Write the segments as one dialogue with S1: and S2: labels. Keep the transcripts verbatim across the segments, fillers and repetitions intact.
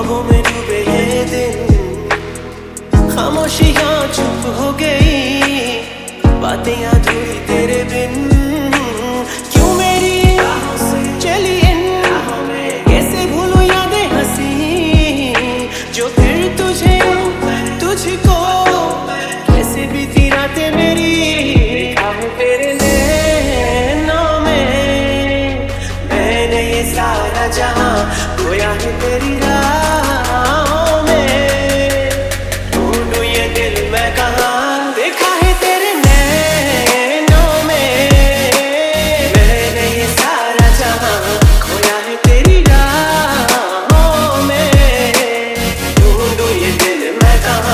S1: ख्वाबों में डूबे ये दिन, खामोशियां चुप हो गई, बातें अधूरी तेरे बिन। क्यों मेरी राहों से चली इन राहों में, कैसे भूलूं यादें हंसी जो फिर तुझे तुझको, कैसे बीती रातें मेरी तेरे नैनों में। मैंने ये सारा जहां खोया है तेरी राहों में, ढूंढूं ये दिल मैं कहाँ, देखा है तेरे नैनों में। मैंने ये सारा जहां खोया है तेरी राहों में, ढूंढूं ये दिल मैं कहाँ।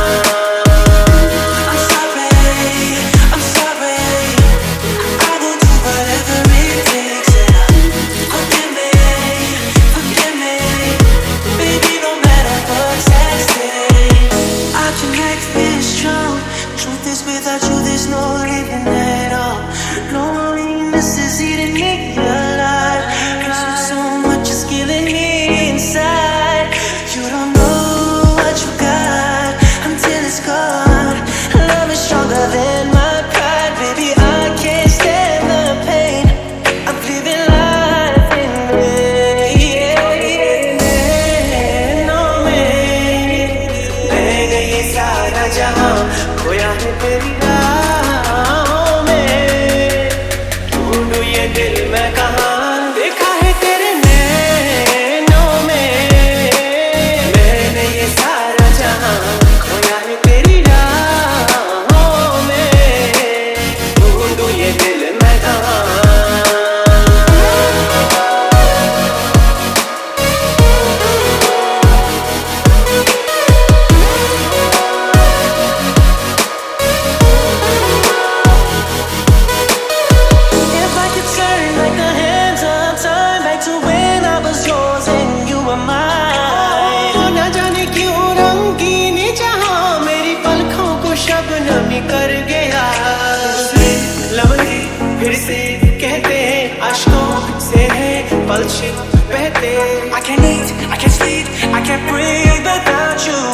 S2: Without you, there's no living at all. Loneliness is eating me alive. Cause there's so much is killing me inside. You don't know what you got until it's gone. Love is stronger than my pride. Baby, I can't stand the pain. I'm living life in vain.
S1: नैनों में रह गई सारा जहां, खोया है तेरी राहों में, ढूंढूं ये दिल मैं कहाँ, देखा है तेरे नैनों में। मैंने ये सारा जहां खोया है तेरी राहों में, ढूंढूं ये दिल मैं कहाँ। कर गया लम्हे फिर से कहते हैं, अश्कों से है पलछिन बहते।
S2: I can't eat, I can't sleep, I can't breathe without you.